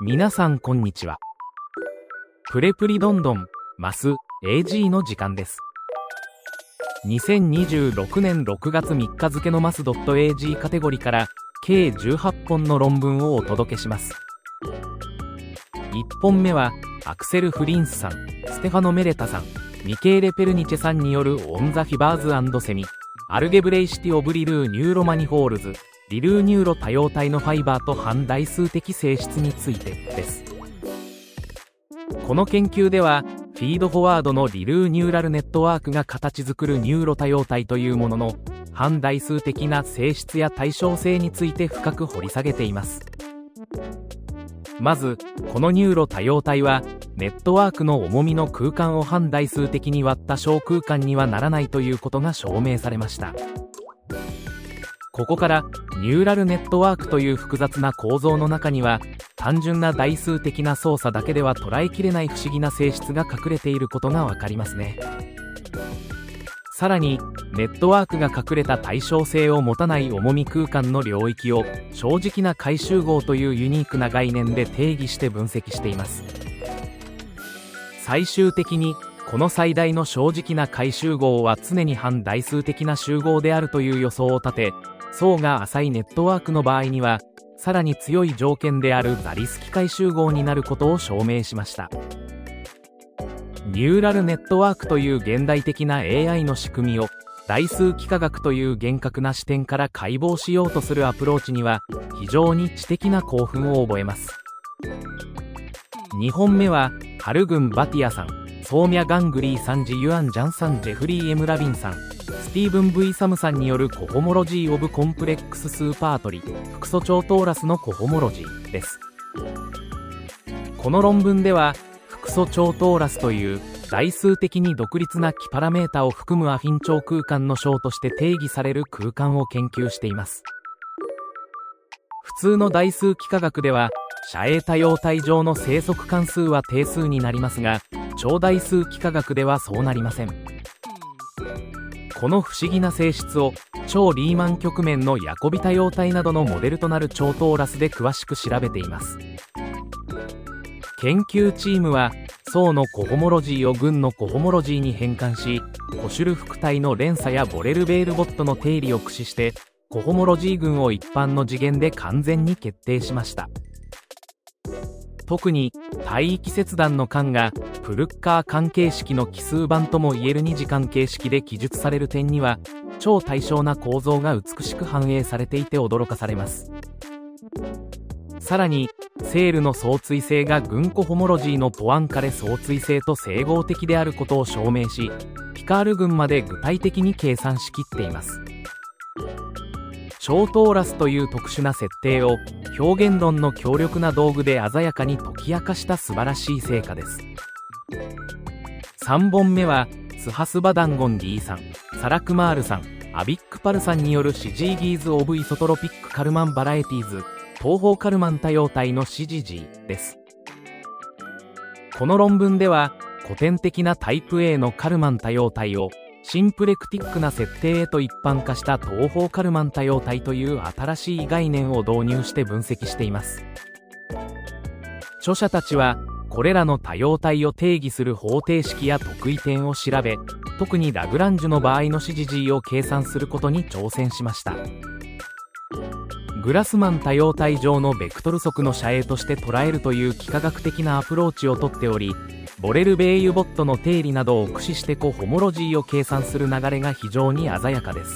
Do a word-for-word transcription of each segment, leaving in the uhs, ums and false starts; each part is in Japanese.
皆さんこんにちは。プレプリどんどんマス エージー の時間です。にせんにじゅうろくねんろくがつみっか付のマス エージー カテゴリーから計じゅうはっぽんの論文をお届けします。いっぽんめはアクセル・フリンスさん、ステファノ・メレタさん、ミケーレ・ペルニチェさんによるオン・ザ・フィバーズ&セミアルゲブレイシティ・オブ・リルー・ニューロ・マニホールズリルーニューロ多様体のファイバーと反代数的性質についてです。この研究ではフィードフォワードのリルーニューラルネットワークが形作るニューロ多様体というものの反代数的な性質や対称性について深く掘り下げています。まずこのニューロ多様体はネットワークの重みの空間を反代数的に割った小空間にはならないということが証明されました。ここからニューラルネットワークという複雑な構造の中には単純な代数的な操作だけでは捉えきれない不思議な性質が隠れていることがわかりますね。さらにネットワークが隠れた対称性を持たない重み空間の領域を正直な回集合というユニークな概念で定義して分析しています。最終的にこの最大の正直な回集合は常に反代数的な集合であるという予想を立て、層が浅いネットワークの場合にはさらに強い条件であるザリスキ回集合になることを証明しました。ニューラルネットワークという現代的な エーアイ の仕組みを代数幾何学という厳格な視点から解剖しようとするアプローチには非常に知的な興奮を覚えます。にほんめはハルグン・バティアさん、ソーミャ・ガングリーさん、ジ・ユアン・ジャンさん、ジェフリー・エム・ラビンさん、スティーブン・ V ・サムさんによるコホモロジー・オブ・コンプレックス・スーパートリ複素超トーラスのコホモロジーです。この論文では複素超トーラスという代数的に独立なキパラメータを含むアフィン超空間の小として定義される空間を研究しています。普通の代数幾何学では斜影多様体上の生息関数は定数になりますが超代数幾何学ではそうなりません。この不思議な性質を超リーマン局面のヤコビ多様体などのモデルとなる超トーラスで詳しく調べています。研究チームは層のコホモロジーを群のコホモロジーに変換しコシュル複体の連鎖やボレルベールボットの定理を駆使してコホモロジー群を一般の次元で完全に決定しました。特に帯域切断の間がプルッカー関係式の奇数版ともいえる二次関係式で記述される点には超対称な構造が美しく反映されていて驚かされます。さらにセールの相対性が群コホモロジーのポアンカレ相対性と整合的であることを証明しピカール群まで具体的に計算しきっています。超トーラスという特殊な設定を表現論の強力な道具で鮮やかに解き明かした素晴らしい成果です。さんぼんめはスハスバダンゴン D さん、サラクマールさん、アビックパルさんによるシジーギーズ・オブ・イソトロピック・カルマン・バラエティーズ東方カルマン多様体のシジジーです。この論文では古典的なタイプ エー のカルマン多様体をシンプレクティックな設定へと一般化した東方カルマン多様体という新しい概念を導入して分析しています。著者たちはこれらの多様体を定義する方程式や特異点を調べ特にラグランジュの場合のシジジーを計算することに挑戦しました。グラスマン多様体上のベクトル則の斜影として捉えるという幾何学的なアプローチをとっておりボレルベーユボットの定理などを駆使してコホモロジーを計算する流れが非常に鮮やかです。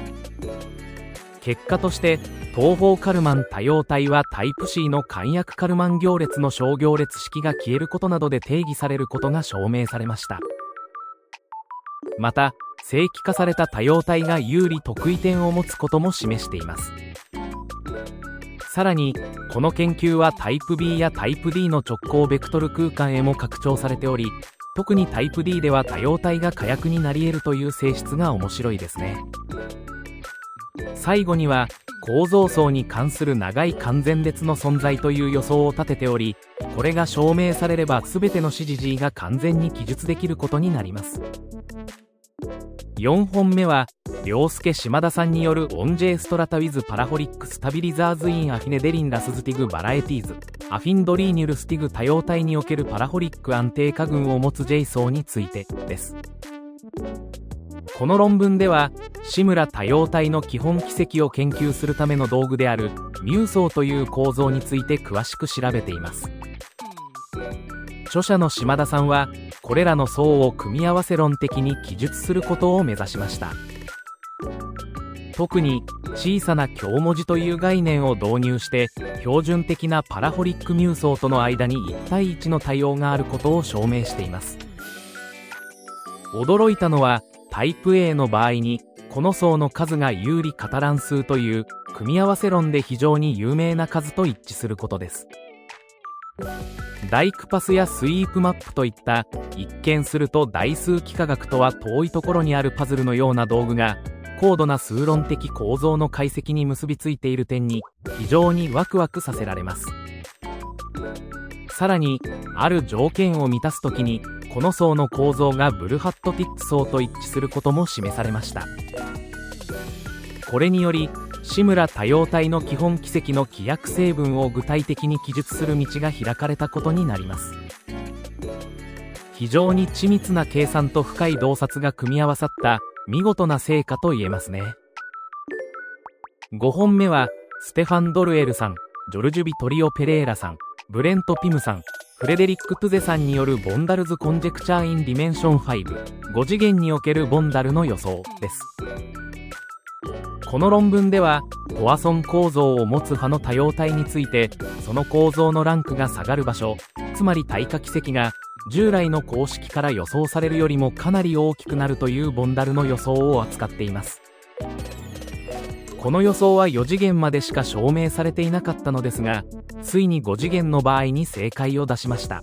結果として東方カルマン多様体はタイプ C の簡約カルマン行列の小行列式が消えることなどで定義されることが証明されました。また正規化された多様体が有利特異点を持つことも示しています。さらにこの研究はタイプ ビー やタイプ ディー の直行ベクトル空間へも拡張されており特にタイプ ディー では多様体が火薬になり得るという性質が面白いですね。最後には構造層に関する長い完全列の存在という予想を立てておりこれが証明されれば全てのシジジーが完全に記述できることになります。 よんほんめは涼介島田さんによるオンジェイストラタウィズパラホリックスタビリザーズインアフィネデリンラスズティグバラエティーズアフィンドリーニュルスティグ多様体におけるパラホリック安定化群を持つジェイ層についてです。この論文では志村多様体の基本軌跡を研究するための道具であるミュー層という構造について詳しく調べています。著者の島田さんはこれらの層を組み合わせ論的に記述することを目指しました。特に小さな強文字という概念を導入して標準的なパラホリックミュー層との間にいち対いちの対応があることを証明しています。驚いたのはタイプ A の場合にこの層の数が有利カタラン数という組み合わせ論で非常に有名な数と一致することです。ダイクパスやスイープマップといった一見すると代数幾何学とは遠いところにあるパズルのような道具が高度な数論的構造の解析に結びついている点に非常にワクワクさせられます。さらにある条件を満たすときにこの層の構造がブルハットティック層と一致することも示されました。これにより志村多様体の基本軌跡の規約成分を具体的に記述する道が開かれたことになります。非常に緻密な計算と深い洞察が組み合わさった見事な成果と言えますね。ごほんめはステファン・ドルエルさん、ジョルジュ・ビトリオ・ペレーラさん、ブレント・ピムさん、フレデリック・トゥゼさんによるボンダルズ・コンジェクチャー・イン・ディメンションご、ご次元におけるボンダルの予想です。この論文ではポアソン構造を持つ波の多様体についてその構造のランクが下がる場所、つまり対価軌跡が従来の公式から予想されるよりもかなり大きくなるというボンダルの予想を扱っています。この予想はよ次元までしか証明されていなかったのですが、ついにご次元の場合に正解を出しました。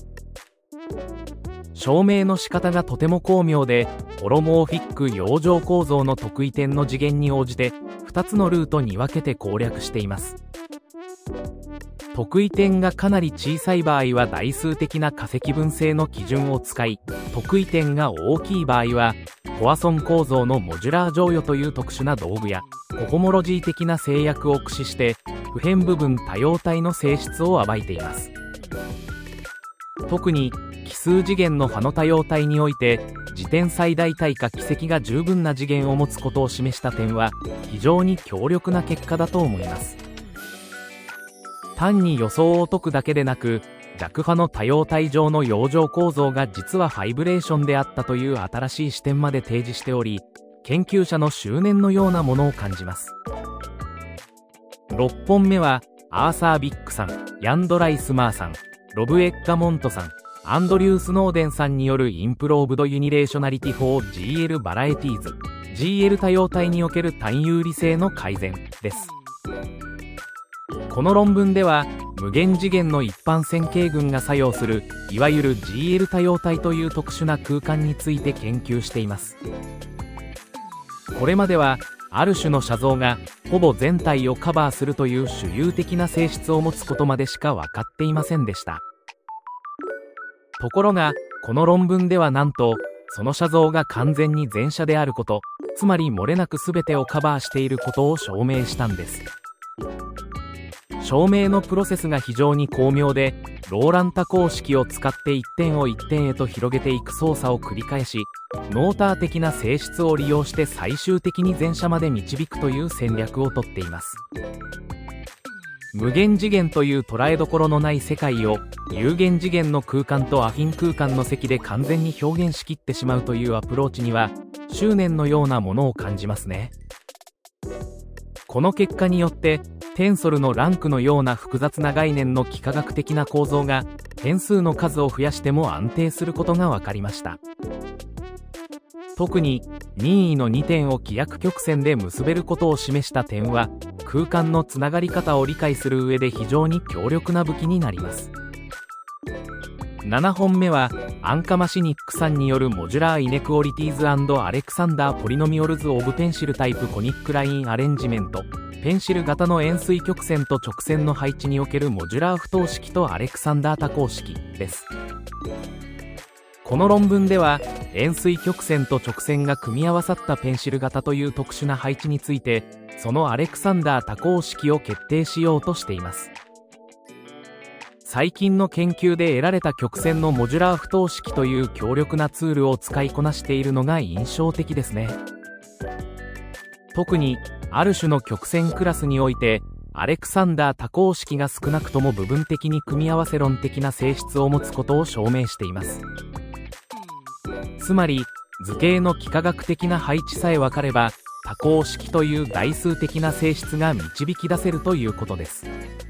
証明の仕方がとても巧妙で、ホロモーフィック養生構造の特異点の次元に応じてふたつのルートに分けて攻略しています。特異点がかなり小さい場合は代数的な化積分性の基準を使い、特異点が大きい場合はポアソン構造のモジュラー乗与という特殊な道具やコホモロジー的な制約を駆使して不変部分多様体の性質を暴いています。特に奇数次元の波の多様体において自転最大対価軌跡が十分な次元を持つことを示した点は非常に強力な結果だと思います。単に予想を解くだけでなく弱波の多様体上の養生構造が実はファイブレーションであったという新しい視点まで提示しており、研究者の執念のようなものを感じます。ろっぽんめはアーサー・ビックさん、ヤンドライ・スマーさん、ロブ・エッガモントさん、アンドリュー・スノーデンさんによるインプローブド・ユニレーショナリティ・フォー・ジーエル・バラエティーズ ジーエル 多様体における単有理性の改善です。この論文では無限次元の一般線形群が作用するいわゆる ジーエル 多様体という特殊な空間について研究しています。これまではある種の写像がほぼ全体をカバーするという主流的な性質を持つことまでしか分かっていませんでした。ところがこの論文ではなんとその写像が完全に全写であること、つまり漏れなく全てをカバーしていることを証明したんです。証明のプロセスが非常に巧妙で、ローランタ公式を使って一点を一点へと広げていく操作を繰り返し、ノーター的な性質を利用して最終的に全写まで導くという戦略をとっています。無限次元という捉えどころのない世界を有限次元の空間とアフィン空間の積で完全に表現しきってしまうというアプローチには執念のようなものを感じますね。この結果によってテンソルのランクのような複雑な概念の幾何学的な構造が変数の数を増やしても安定することが分かりました。特に任意のにてんを規約曲線で結べることを示した点は空間のつながり方を理解する上で非常に強力な武器になります。ななほんめはアンカマシニックさんによるモジュラーイネクオリティーズ&アレクサンダーポリノミオルズ・オブ・ペンシルタイプコニックラインアレンジメント、ペンシル型の円錐曲線と直線の配置におけるモジュラー不等式とアレクサンダー多項式です。 この論文では円錐曲線と直線が組み合わさったペンシル型という特殊な配置について、そのアレクサンダー多項式を決定しようとしています。最近の研究で得られた曲線のモジュラー不等式という強力なツールを使いこなしているのが印象的ですね。特にある種の曲線クラスにおいてアレクサンダー多項式が少なくとも部分的に組み合わせ論的な性質を持つことを証明しています。つまり図形の幾何学的な配置さえ分かれば多項式という代数的な性質が導き出せるということです。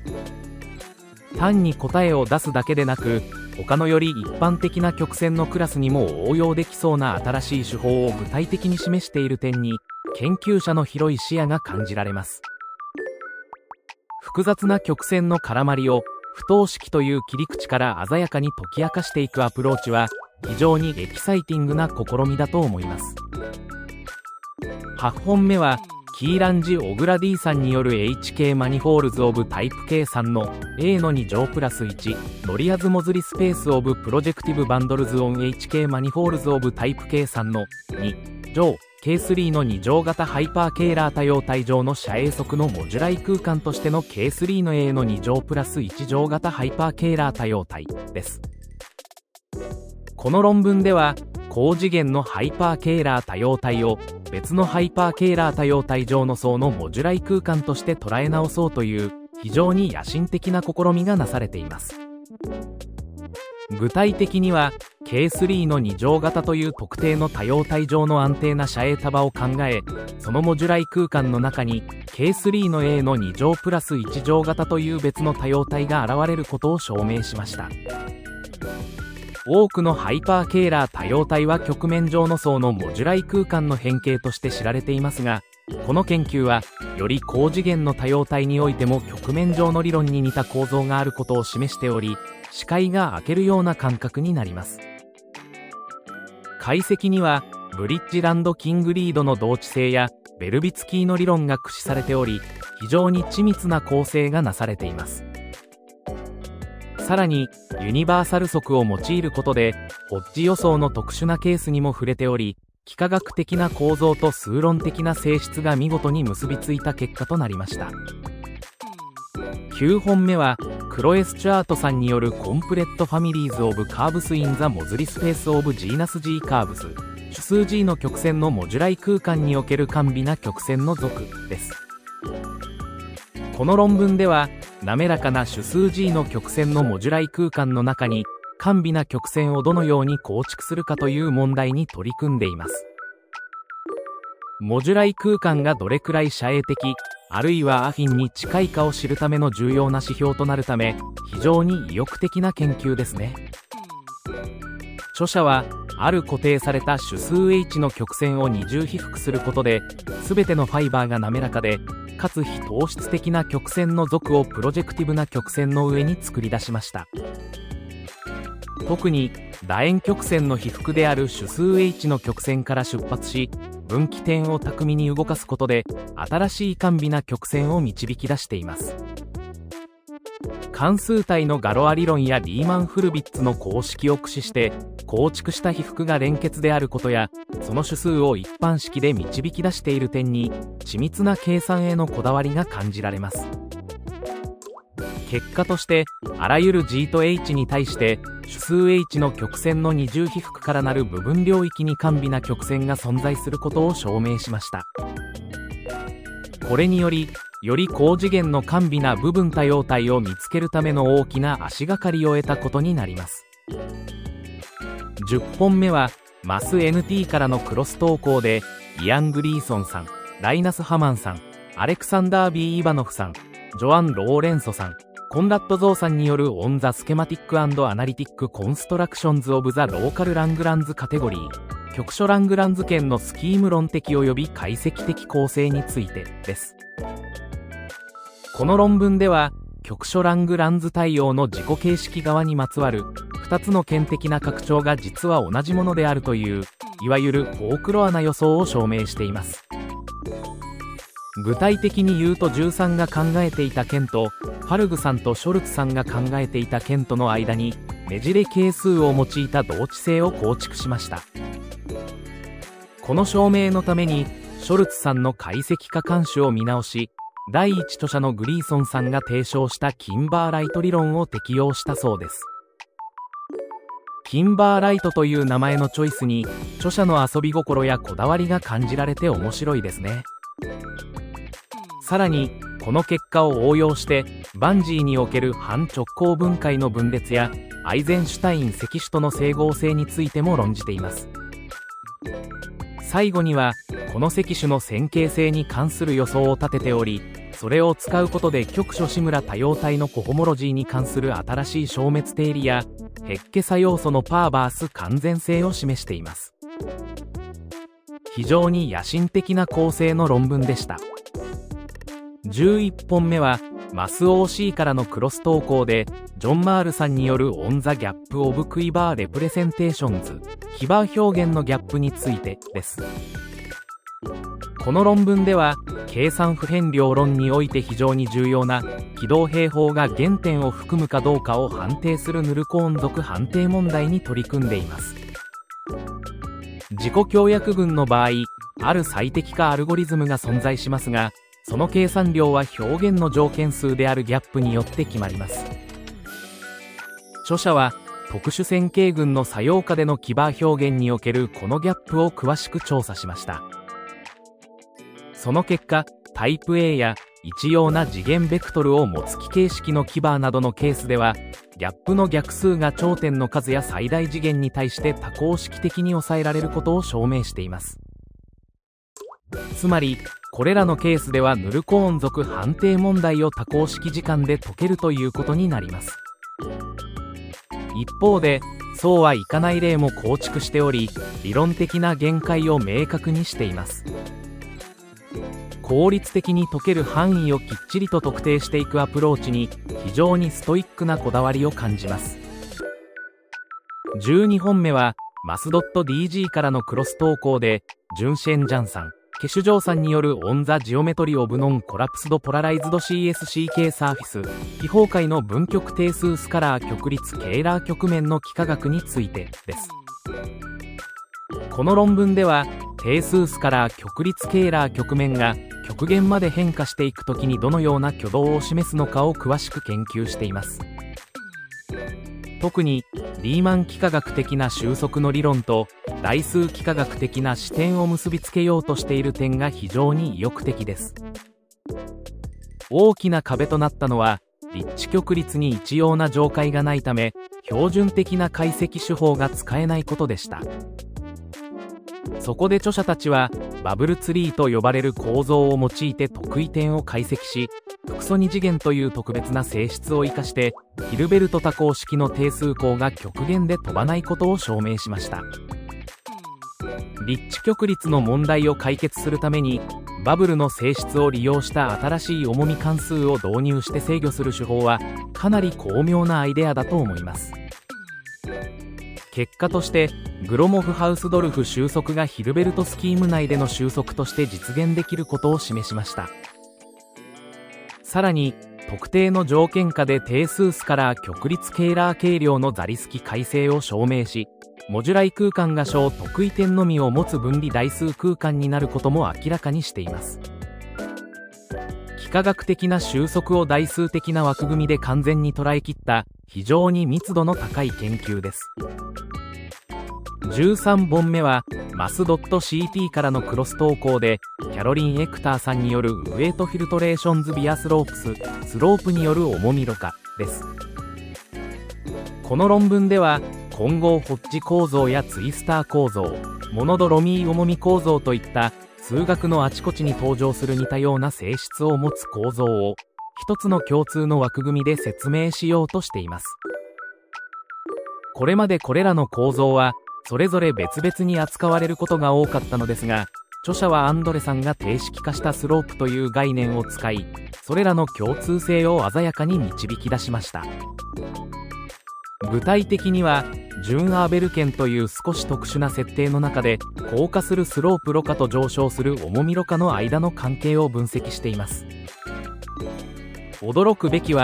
単に答えを出すだけでなく、他のより一般的な曲線のクラスにも応用できそうな新しい手法を具体的に示している点に研究者の広い視野が感じられます。複雑な曲線の絡まりを不等式という切り口から鮮やかに解き明かしていくアプローチは非常にエキサイティングな試みだと思います。はちほんめはキーランジ・オグラディさんによる エイチケー マニフォールズ・オブ・タイプ計算の エー のに乗プラスいちノリアズ・モズリスペース・オブ・プロジェクティブ・バンドルズ・オン エイチケー マニフォールズ・オブ・タイプ計算のに乗 ケースリー のに乗型ハイパーケーラー多様体上の遮影則のモジュライ空間としての ケースリー の エー のに乗プラスいち乗型ハイパーケーラー多様体です。この論文では高次元のハイパーケーラー多様体を別のハイパーケーラー多様体上の層のモジュライ空間として捉え直そうという非常に野心的な試みがなされています。具体的には ケースリー のに乗型という特定の多様体上の安定な遮影束を考え、そのモジュライ空間の中に ケースリー の エー のに乗プラスいち乗型という別の多様体が現れることを証明しました。多くのハイパーケーラー多様体は曲面上の層のモジュライ空間の変形として知られていますが、この研究はより高次元の多様体においても曲面上の理論に似た構造があることを示しており、視界が開けるような感覚になります。解析にはブリッジランド・キングリードの同値性やベルビツキーの理論が駆使されており、非常に緻密な構成がなされています。さらにユニバーサル則を用いることでホッジ予想の特殊なケースにも触れており、幾何学的な構造と数論的な性質が見事に結びついた結果となりました。きゅうほんめはクロエ・スチュアートさんによるコンプレットファミリーズ・オブ・カーブス・イン・ザ・モズリスペース・オブ・ジーナス・G・カーブス、主数 G の曲線のモジュライ空間における甘美な曲線の属です。この論文では滑らかな主数 G の曲線のモジュライ空間の中に甘美な曲線をどのように構築するかという問題に取り組んでいます。モジュライ空間がどれくらい遮影的、あるいはアフィンに近いかを知るための重要な指標となるため、非常に意欲的な研究ですね。著者はある固定された主数 H の曲線を二重被覆することで、全てのファイバーが滑らかでかつ非糖質的な曲線の属をプロジェクティブな曲線の上に作り出しました。特に楕円曲線の被覆である主数 H の曲線から出発し、分岐点を巧みに動かすことで新しい甘美な曲線を導き出しています。関数体のガロア理論やリーマン・フルビッツの公式を駆使して構築した被覆が連結であることや、その種数を一般式で導き出している点に緻密な計算へのこだわりが感じられます。結果としてあらゆる G と H に対して種数 H の曲線の二重被覆からなる部分領域に甘美な曲線が存在することを証明しました。これによりより高次元の甘美な部分多様体を見つけるための大きな足がかりを得たことになります。じゅっぽんめはマス エヌティー からのクロス投稿でイアン・グリーソンさん、ライナス・ハマンさん、アレクサンダー・ビー・イバノフさん、ジョアン・ローレンソさん、コンラッド・ゾーさんによるオン・ザ・スケマティック・アンド・アナリティック・コンストラクションズ・オブ・ザ・ローカル・ラングランズ・カテゴリー、局所ラングランズ圏のスキーム論的及び解析的構成についてです。この論文では局所ラングランズ対応の自己形式側にまつわるふたつの圏的な拡張が実は同じものであるといういわゆるフォークロアな予想を証明しています。具体的に言うとじゅうさんが考えていた圏とファルグさんとショルツさんが考えていた圏との間にねじれ係数を用いた同値性を構築しました。この証明のためにショルツさんの解析化慣習を見直し、第一著者のグリーソンさんが提唱したキンバーライト理論を適用したそうです。キンバーライトという名前のチョイスに著者の遊び心やこだわりが感じられて面白いですね。さらにこの結果を応用してバンジーにおける反直行分解の分裂やアイゼンシュタイン積子との整合性についても論じています。最後にはこの積子の線形性に関する予想を立てており、それを使うことで局所志村多様体のコホモロジーに関する新しい消滅定理やヘッケ差要素のパーバース完全性を示しています。非常に野心的な構成の論文でした。じゅういっぽんめはマス オーシー からのクロス投稿でジョン・マールさんによるオン・ザ・ギャップ・オブ・クイバー・レプレゼンテーションズキバー表現のギャップについてです。この論文では計算不変量論において非常に重要な軌道平方が原点を含むかどうかを判定するヌルコーン属判定問題に取り組んでいます。自己協約群の場合、ある最適化アルゴリズムが存在しますが、その計算量は表現の条件数であるギャップによって決まります。著者は特殊線形群の作用下でのキバー表現におけるこのギャップを詳しく調査しました。その結果、タイプ A や一様な次元ベクトルを持つ奇形式のキバーなどのケースでは、ギャップの逆数が頂点の数や最大次元に対して多項式的に抑えられることを証明しています。つまり、これらのケースではヌルコーン属判定問題を多項式時間で解けるということになります。一方で、そうはいかない例も構築しており、理論的な限界を明確にしています。効率的に解ける範囲をきっちりと特定していくアプローチに非常にストイックなこだわりを感じます。じゅうにほんめはマス .dg からのクロス投稿でジュンシェンジャンさん、ケシュジョーさんによるオン・ザ・ジオメトリ・オブ・ノン・コラプスド・ポラライズド シーエスシー 系サーフィス非崩壊の分極定数スカラー極率ケーラー局面の幾何学についてです。この論文では定数スカラー極率ケーラー局面が極限まで変化していくときにどのような挙動を示すのかを詳しく研究しています。特にリーマン幾何学的な収束の理論と代数幾何学的な視点を結びつけようとしている点が非常に意欲的です。大きな壁となったのは立地極率に一様な上階がないため標準的な解析手法が使えないことでした。そこで著者たちはバブルツリーと呼ばれる構造を用いて特異点を解析し、複素二次元という特別な性質を生かしてヒルベルト多項式の定数項が極限で飛ばないことを証明しました。立地極率の問題を解決するためにバブルの性質を利用した新しい重み関数を導入して制御する手法はかなり巧妙なアイデアだと思います。結果としてグロモフハウスドルフ収束がヒルベルトスキーム内での収束として実現できることを示しました。さらに特定の条件下で定数スカラー極率ケーラー計量のザリスキ改正を証明し、モジュライ空間が小特異点のみを持つ分離代数空間になることも明らかにしています。幾何学的な収束を代数的な枠組みで完全に捉えきった非常に密度の高い研究です。じゅうさんぼんめはマス .ct からのクロス投稿でキャロリン・エクターさんによるウェイトフィルトレーションズ・ビアスロープススロープによる重みろ過です。この論文では混合ホッジ構造やツイスター構造、モノドロミー重み構造といった数学のあちこちに登場する似たような性質を持つ構造を一つの共通の枠組みで説明しようとしています。これまでこれらの構造はそれぞれ別々に扱われることが多かったのですが、著者はアンドレさんが定式化したスロープという概念を使い、それらの共通性を鮮やかに導き出しました。具体的にはジュン・アーベル圏という少し特殊な設定の中で降下するスロープろ過と上昇する重みろ過の間の関係を分析しています。驚くべきは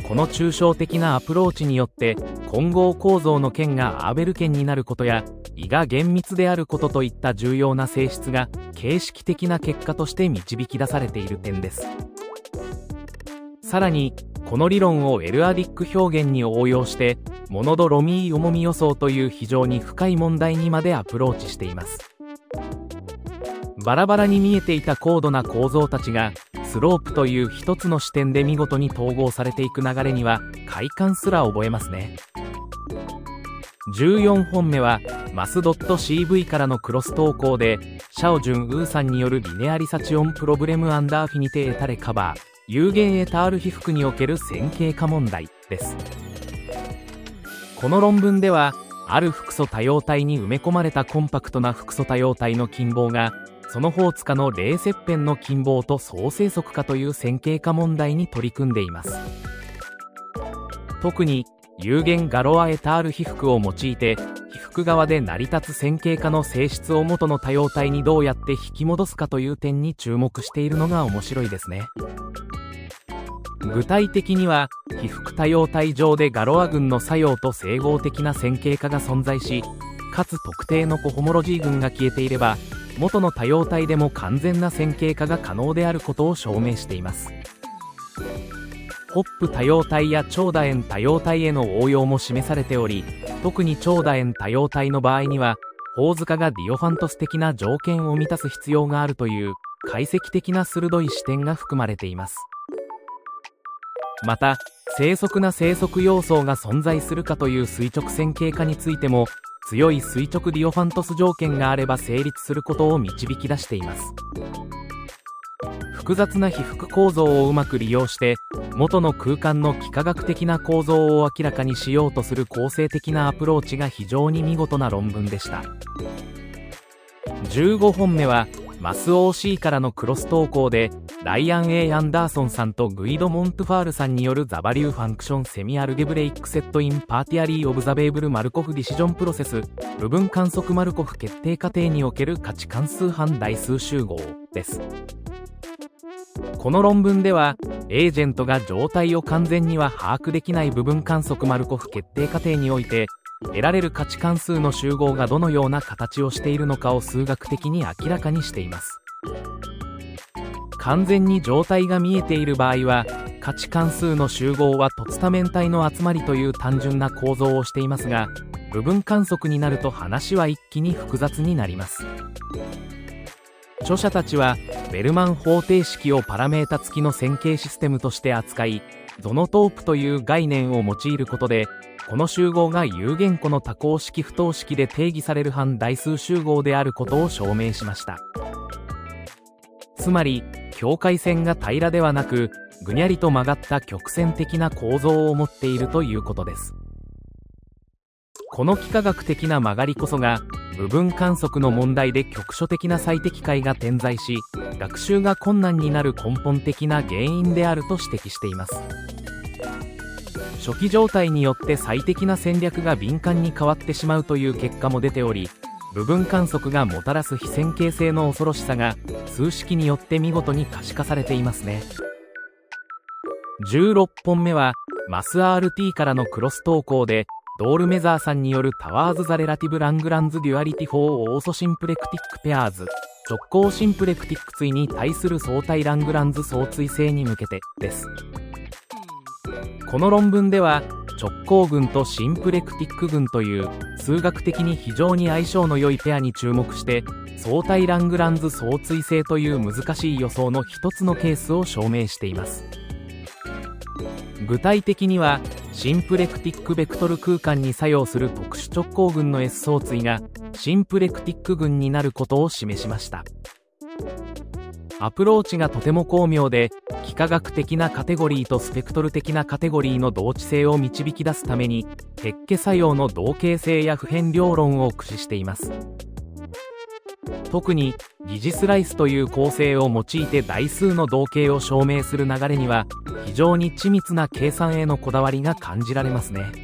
この抽象的なアプローチによって混合構造の圏がアーベル圏になることや胃が厳密であることといった重要な性質が形式的な結果として導き出されている点です。さらにこの理論をエルアディック表現に応用してモノドロミー重み予想という非常に深い問題にまでアプローチしています。バラバラに見えていた高度な構造たちがスロープという一つの視点で見事に統合されていく流れには快感すら覚えますね。じゅうよんほんめはマス .cv からのクロス投稿でシャオジュン・ウーさんによるリネアリサチオンプロブレムアンダーフィニテエタレカバー有限エタール被覆における線形化問題です。この論文ではある複素多様体に埋め込まれたコンパクトな複素多様体の近傍がその方塚の零切片の近傍と相生息かという線形化問題に取り組んでいます。特に有限ガロアエタール被覆を用いて被覆側で成り立つ線形化の性質を元の多様体にどうやって引き戻すかという点に注目しているのが面白いですね。具体的には被覆多様体上でガロア群の作用と整合的な線形化が存在し、かつ特定のコホモロジー群が消えていれば元の多様体でも完全な線形化が可能であることを証明しています。ホップ多様体や超楕円多様体への応用も示されており、特に超楕円多様体の場合には方塚がディオファントス的な条件を満たす必要があるという解析的な鋭い視点が含まれています。また生息な生息要素が存在するかという垂直線形化についても強い垂直ディオファントス条件があれば成立することを導き出しています。複雑な被覆構造をうまく利用して元の空間の幾何学的な構造を明らかにしようとする構成的なアプローチが非常に見事な論文でした。じゅうごほんめはマス オーシー からのクロス投稿でライアン A アンダーソンさんとグイド・モントゥファールさんによるザバリューファンクションセミアルゲブレイクセットインパーティアリーオブザベーブルマルコフディシジョンプロセス部分観測マルコフ決定過程における価値関数範代数集合です。この論文ではエージェントが状態を完全には把握できない部分観測マルコフ決定過程において得られる価値関数の集合がどのような形をしているのかを数学的に明らかにしています。完全に状態が見えている場合は価値関数の集合は凸多面体の集まりという単純な構造をしていますが、部分観測になると話は一気に複雑になります。著者たちはベルマン方程式をパラメータ付きの線形システムとして扱い、ゾノトープという概念を用いることでこの集合が有限個の多項式不等式で定義される範代数集合であることを証明しました。つまり境界線が平らではなくぐにゃりと曲がった曲線的な構造を持っているということです。この幾何学的な曲がりこそが部分観測の問題で局所的な最適解が点在し学習が困難になる根本的な原因であると指摘しています。初期状態によって最適な戦略が敏感に変わってしまうという結果も出ており、部分観測がもたらす非線形性の恐ろしさが数式によって見事に可視化されていますね。じゅうろっぽんめはマス アールティー からのクロス投稿でドールメザーさんによるタワーズ・ザ・レラティブ・ラングランズ・デュアリティ・フォー・オーソシンプレクティック・ペアーズ直行シンプレクティック対に対する相対ラングランズ相対性に向けてです。この論文では直行群とシンプレクティック群という数学的に非常に相性の良いペアに注目して相対ラングランズ相対性という難しい予想の一つのケースを証明しています。具体的にはシンプレクティックベクトル空間に作用する特殊直行群の S 相対がシンプレクティック群になることを示しました。アプローチがとても巧妙で幾何学的なカテゴリーとスペクトル的なカテゴリーの同値性を導き出すためにヘッケ作用の同型性や不変量論を駆使しています。特に疑似スライスという構成を用いて代数の同型を証明する流れには非常に緻密な計算へのこだわりが感じられますね。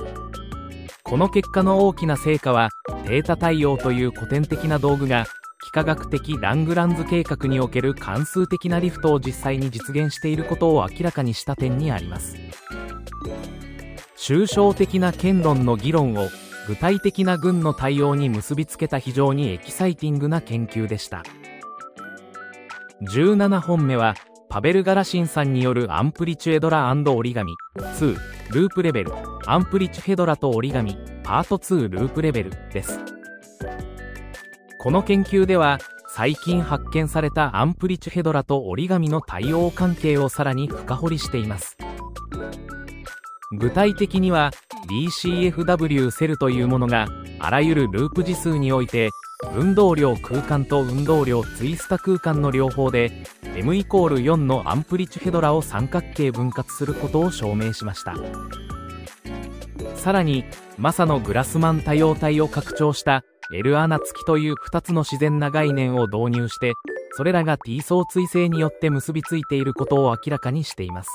この結果の大きな成果はデータ対応という古典的な道具が幾幾何学的ラングランズ計画における関数的なリフトを実際に実現していることを明らかにした点にあります。抽象的な圏論の議論を具体的な群の対応に結びつけた非常にエキサイティングな研究でした。じゅうななほんめはパベル・ガラシンさんによるアンプリチュエドラ&折り紙にループレベルアンプリチュヘドラと折り紙パートにループレベルです。この研究では最近発見されたアンプリチュヘドラと折り紙の対応関係をさらに深掘りしています。具体的には ディーシーエフダブリュー セルというものがあらゆるループ次数において運動量空間と運動量ツイスタ空間の両方で エム イコールよんのアンプリチュヘドラを三角形分割することを証明しました。さらにマサのグラスマン多様体を拡張した L 穴付きというふたつの自然な概念を導入してそれらが T 相対性によって結びついていることを明らかにしています。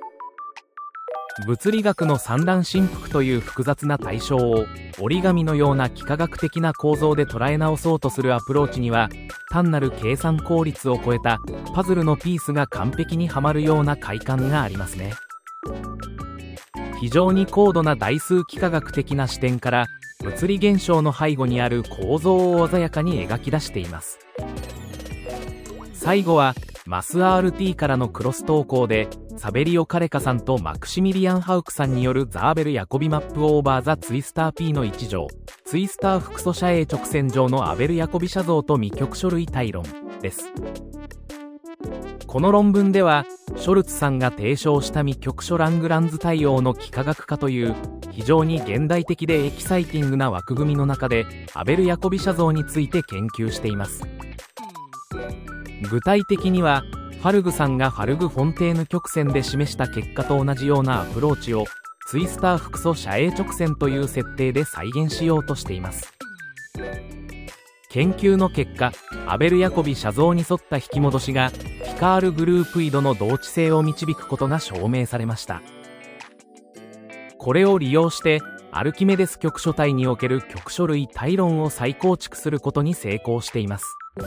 物理学の三段振幅という複雑な対象を折り紙のような幾何学的な構造で捉え直そうとするアプローチには単なる計算効率を超えたパズルのピースが完璧にはまるような快感がありますね。非常に高度な代数幾何学的な視点から物理現象の背後にある構造を鮮やかに描き出しています。最後はマス アールティー からのクロス投稿でサベリオ・カレカさんとマクシミリアン・ハウクさんによるザーベル・ヤコビマップオーバー・ザ・ツイスター P の一乗ツイスター複素斜影直線上のアベル・ヤコビ写像と未局所類対論です。この論文ではショルツさんが提唱した未局所ラングランズ対応の幾何学化という非常に現代的でエキサイティングな枠組みの中でアベル・ヤコビ写像について研究しています。具体的にはファルグさんがファルグ・フォンテーヌ曲線で示した結果と同じようなアプローチをツイスター複素斜影直線という設定で再現しようとしています。研究の結果アベル・ヤコビ写像に沿った引き戻しがピカールグループ緯度の同値性を導くことが証明されました。これを利用してアルキメデス局所体における局所類対論を再構築することに成功しています。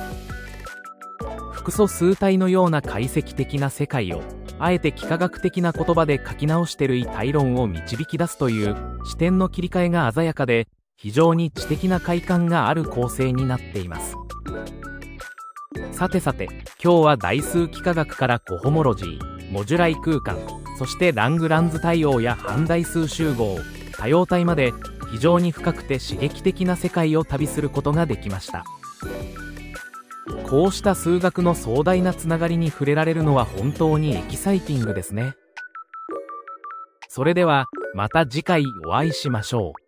複素数体のような解析的な世界をあえて幾何学的な言葉で書き直して類対論を導き出すという視点の切り替えが鮮やかで非常に知的な快感がある構成になっています。さてさて今日は代数幾何学からコホモロジー、モジュライ空間、そしてラングランズ対応や半代数集合、多様体まで非常に深くて刺激的な世界を旅することができました。こうした数学の壮大なつながりに触れられるのは本当にエキサイティングですね。それではまた次回お会いしましょう。